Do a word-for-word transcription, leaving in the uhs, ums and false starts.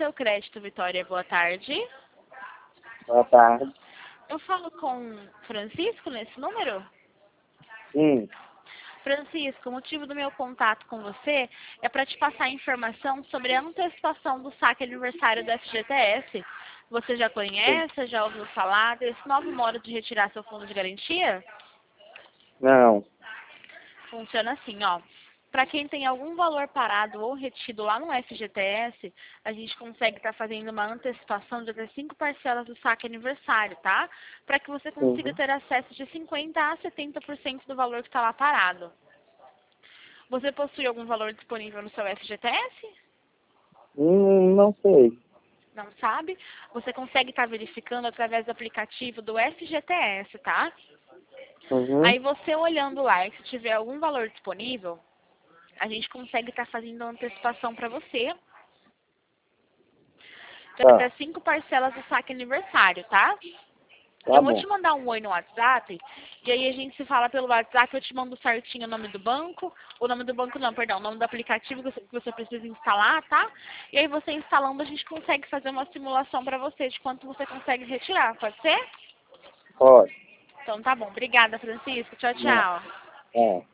seu crédito, Vitória. Boa tarde. Boa tarde. Eu falo com Francisco nesse número? Sim. Francisco, o motivo do meu contato com você é para te passar informação sobre a antecipação do saque aniversário do F G T S. Você já conhece, já ouviu falar desse novo modo de retirar seu fundo de garantia? Não. Funciona assim, ó. Para quem tem algum valor parado ou retido lá no F G T S, a gente consegue estar fazendo uma antecipação de até cinco parcelas do saque aniversário, tá? Para que você consiga Uhum. ter acesso de cinquenta a setenta por cento do valor que está lá parado. Você possui algum valor disponível no seu F G T S? Hum, não sei. Não sabe? Você consegue estar verificando através do aplicativo do F G T S, tá? Uhum. Aí você olhando lá, e se tiver algum valor disponível, a gente consegue estar fazendo a antecipação para você. De Tá. até cinco parcelas do saque aniversário, tá? Tá Eu vou bom. te mandar um oi no WhatsApp, e aí a gente se fala pelo WhatsApp, eu te mando certinho o nome do banco, o nome do banco não, perdão, o nome do aplicativo que você, que você precisa instalar, tá? E aí você instalando, a gente consegue fazer uma simulação para você de quanto você consegue retirar, pode ser? Pode. Então tá bom, obrigada, Francisco, tchau, Não. tchau. É.